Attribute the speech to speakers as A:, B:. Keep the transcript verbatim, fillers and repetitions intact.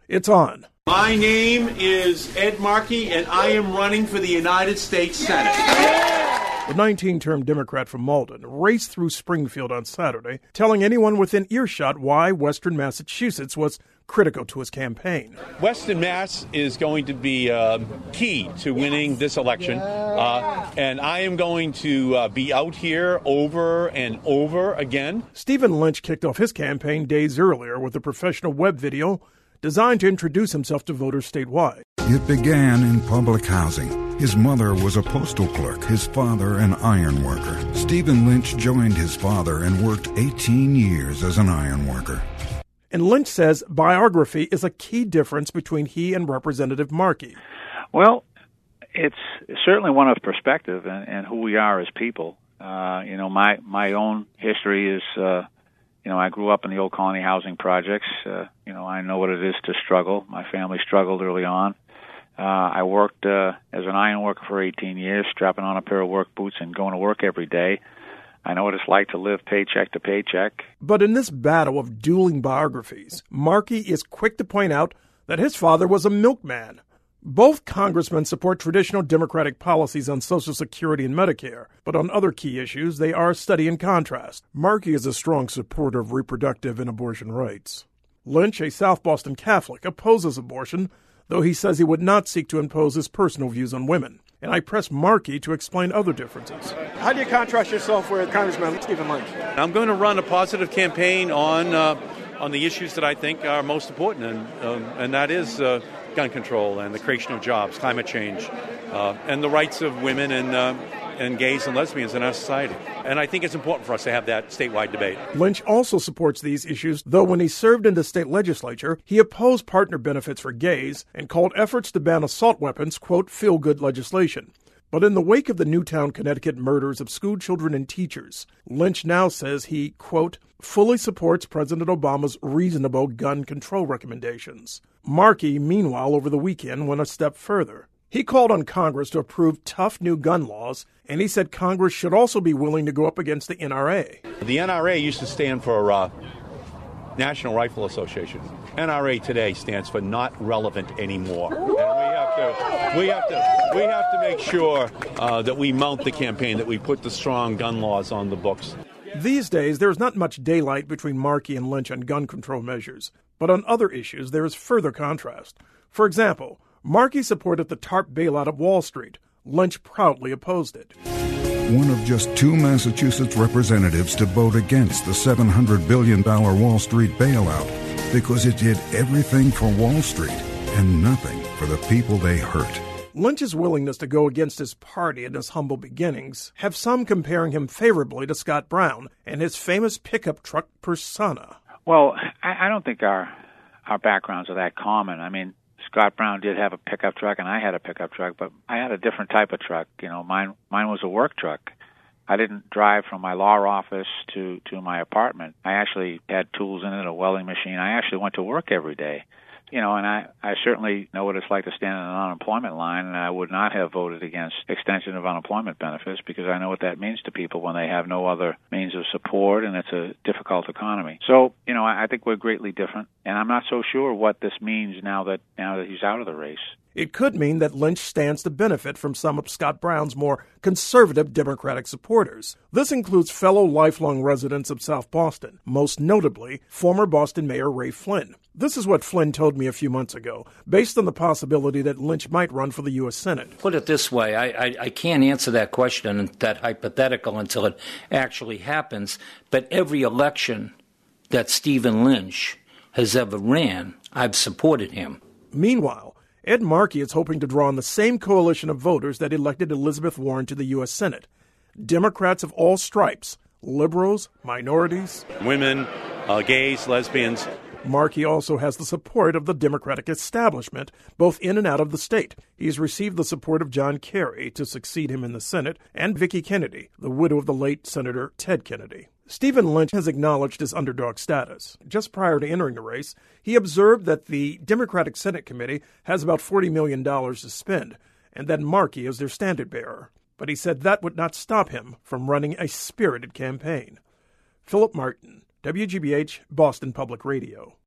A: It's on.
B: My name is Ed Markey, and I am running for the United States Senate.
A: The nineteen-term Democrat from Malden raced through Springfield on Saturday, telling anyone within earshot why Western Massachusetts was critical to his campaign.
C: Western Mass is going to be uh, key to winning this election, uh, and I am going to uh, be out here over and over again.
A: Stephen Lynch kicked off his campaign days earlier with a professional web video designed to introduce himself to voters statewide.
D: It began in public housing. His mother was a postal clerk, his father an iron worker. Stephen Lynch joined his father and worked eighteen years as an iron worker.
A: And Lynch says biography is a key difference between he and Representative Markey.
E: Well, it's certainly one of perspective and, and who we are as people. Uh, you know, my, my own history is, uh, you know, I grew up in the old colony housing projects. Uh, you know, I know what it is to struggle. My family struggled early on. Uh, I worked uh, as an iron worker for eighteen years, strapping on a pair of work boots and going to work every day. I know what it's like to live paycheck to paycheck.
A: But in this battle of dueling biographies, Markey is quick to point out that his father was a milkman. Both congressmen support traditional Democratic policies on Social Security and Medicare, but on other key issues, they are study in contrast. Markey is a strong supporter of reproductive and abortion rights. Lynch, a South Boston Catholic, opposes abortion, though he says he would not seek to impose his personal views on women. And I pressed Markey to explain other differences.
F: How do you contrast yourself with Congressman Stephen Lynch?
C: I'm going to run a positive campaign on uh, on the issues that I think are most important, and um, and that is uh, gun control and the creation of jobs, climate change, uh, and the rights of women and uh, and gays and lesbians in our society. And I think it's important for us to have that statewide debate.
A: Lynch also supports these issues, though when he served in the state legislature, he opposed partner benefits for gays and called efforts to ban assault weapons, quote, feel-good legislation. But in the wake of the Newtown, Connecticut murders of school children and teachers, Lynch now says he, quote, fully supports President Obama's reasonable gun control recommendations. Markey, meanwhile, over the weekend went a step further. He called on Congress to approve tough new gun laws, and he said Congress should also be willing to go up against the N R A.
C: The N R A used to stand for uh, National Rifle Association. N R A today stands for not relevant anymore. And we have to, we have to, we have to make sure uh, that we mount the campaign, that we put the strong gun laws on the books.
A: These days, there is not much daylight between Markey and Lynch on gun control measures, but on other issues, there is further contrast. For example, Markey supported the TARP bailout of Wall Street. Lynch proudly opposed it.
D: One of just two Massachusetts representatives to vote against the seven hundred billion dollars Wall Street bailout because it did everything for Wall Street and nothing for the people they hurt.
A: Lynch's willingness to go against his party and his humble beginnings have some comparing him favorably to Scott Brown and his famous pickup truck persona.
E: Well, I, I don't think our our backgrounds are that common. I mean, Scott Brown did have a pickup truck, and I had a pickup truck, but I had a different type of truck. You know, mine mine was a work truck. I didn't drive from my law office to, to my apartment. I actually had tools in it, a welding machine. I actually went to work every day. You know, and I, I certainly know what it's like to stand in an unemployment line, and I would not have voted against extension of unemployment benefits because I know what that means to people when they have no other means of support and it's a difficult economy. So, you know, I, I think we're greatly different, and I'm not so sure what this means now that now that he's out of the race.
A: It could mean that Lynch stands to benefit from some of Scott Brown's more conservative Democratic supporters. This includes fellow lifelong residents of South Boston, most notably former Boston Mayor Ray Flynn. This is what Flynn told me a few months ago, based on the possibility that Lynch might run for the U S Senate.
G: Put it this way, I, I, I can't answer that question, that hypothetical, until it actually happens, but every election that Stephen Lynch has ever ran, I've supported him.
A: Meanwhile, Ed Markey is hoping to draw on the same coalition of voters that elected Elizabeth Warren to the U S Senate. Democrats of all stripes, liberals, minorities,
C: women, uh, gays, lesbians.
A: Markey also has the support of the Democratic establishment, both in and out of the state. He's received the support of John Kerry to succeed him in the Senate, and Vicki Kennedy, the widow of the late Senator Ted Kennedy. Stephen Lynch has acknowledged his underdog status. Just prior to entering the race, he observed that the Democratic Senate Committee has about forty million dollars to spend, and that Markey is their standard-bearer. But he said that would not stop him from running a spirited campaign. Philip Martin, W G B H, Boston Public Radio.